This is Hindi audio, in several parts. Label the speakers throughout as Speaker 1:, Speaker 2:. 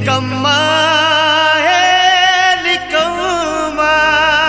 Speaker 1: निकम्मा है निकम्मा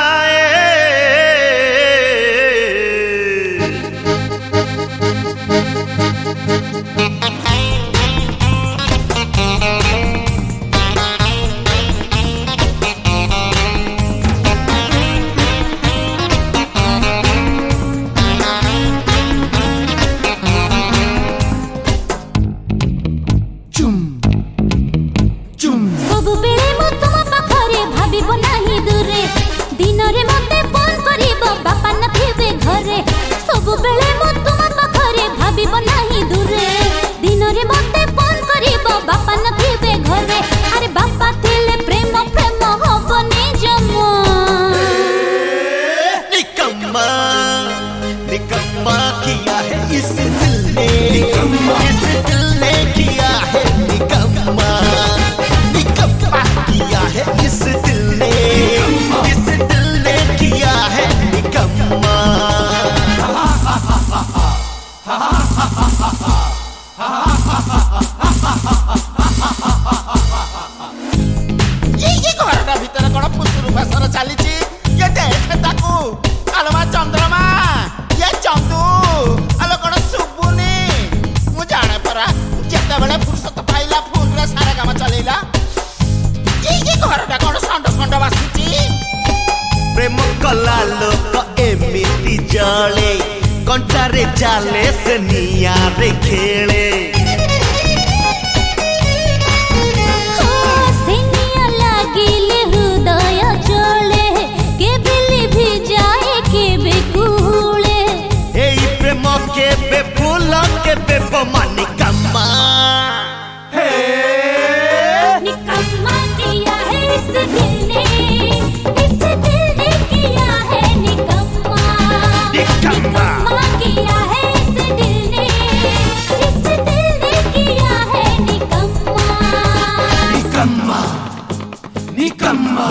Speaker 1: निकम्मा किया है इस दिल ने किया है निकम्मा निकम्मा किया है इस दिल ने किया है निकम्मा ये घरटा भितर कौन पुतुरु भाषण चली ये देख ताकू आलोमा चंद्रमा ये चंदू आलो कौन सुबुनी मु जाने परा केते बेले फुर्सत पाइला फोन रे सारा काम चलेला ये घरटा कौन संड बासुची प्रेम कला लोक एमिति जले कंटारे जाले से निया रे खेले निकम्मा
Speaker 2: निकम्मा किया है इस दिल ने किया है निकम्मा निकम्मा किया है इस दिल ने किया है निकम्मा
Speaker 1: निकम्मा निकम्मा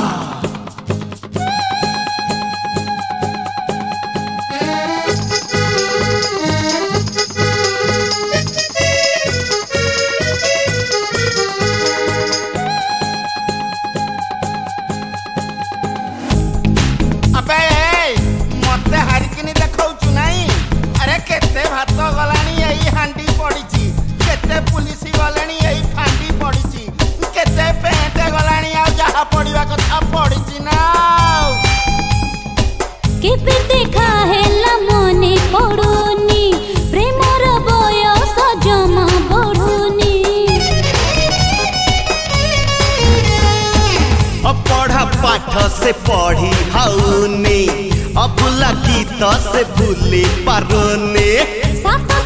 Speaker 3: मते हारिकिनी देखौचु नहीं अरे केते भात गलानी एई हांडी पड़ीची केते पुलिस गलानी एई फांडी पड़ीची केते पेंटे गलानी आ जहा पड़ीवा कथा पड़ीची ना
Speaker 2: केबे देखा हेला मने पड़ुनी प्रेमर बयस जमा बढ़ुनी
Speaker 1: पढ़ा पाठ से पढ़ी हाउनी अबुला गीत से भूली पारोने।